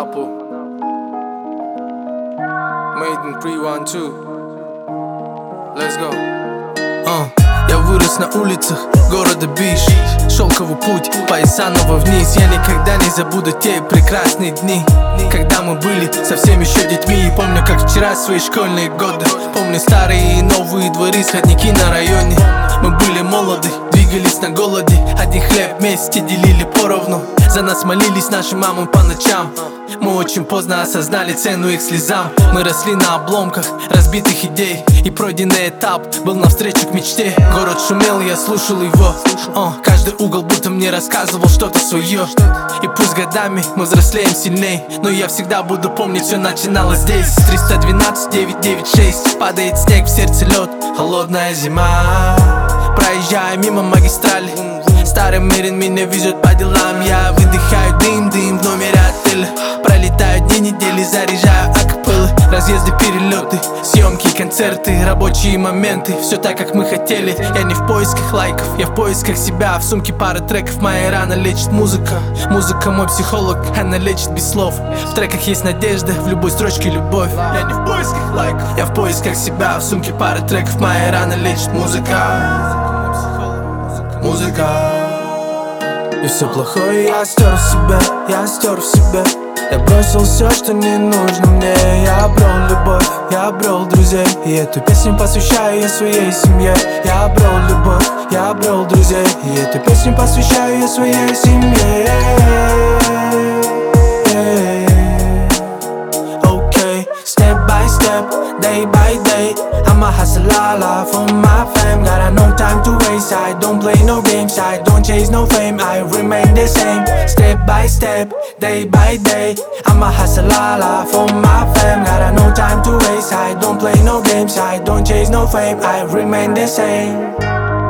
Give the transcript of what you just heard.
Анапу. Made in pre-1-2. Let's go. Я вырос на улицах города Биш. Шелковый путь по Исаново вниз. Я никогда не забуду те прекрасные дни, когда мы были совсем еще детьми. И помню, как вчера свои школьные годы. Помню старые и новые дворы, сходники на районе. Мы были молоды, двигались на голоде. Один хлеб вместе делили поровну. За нас молились наши мамы по ночам. Мы очень поздно осознали цену их слезам. Мы росли на обломках разбитых идей, и пройденный этап был навстречу к мечте. Город шумел, я слушал его. Каждый угол будто мне рассказывал что-то свое. И пусть годами мы взрослеем сильней, но я всегда буду помнить, все начиналось здесь. 312 996. Падает снег, в сердце лед, холодная зима. Проезжая мимо магистрали, старый Мерин меня везет по делам. Я выдыхаю дым в номере отеля. Пролетают дни, недели, заряжаю акапеллы. Разъезды, перелеты, съемки, концерты, рабочие моменты. Все так, как мы хотели. Я не в поисках лайков, я в поисках себя. В сумке пара треков, моя рана лечит музыка. Музыка мой психолог, она лечит без слов. В треках есть надежда, в любой строчке любовь. Я не в поисках лайков, я в поисках себя. В сумке пара треков, моя рана лечит музыка. И все плохое я стер в себе, я стер в себе. Я бросил все, что не нужно мне. Я обрел любовь, я обрел друзей. И эту песню посвящаю я своей семье. Я обрел любовь, я обрел друзей. И эту песню посвящаю я своей семье. Okay, step by step, day by day, I'm a hustler for my fam. Got no time to waste, I don't play no games, I don't chase no fame, I remain the same. Step by step, day by day, I'm a hustler for my fam. Got no time to waste, I don't play no games, I don't chase no fame, I remain the same.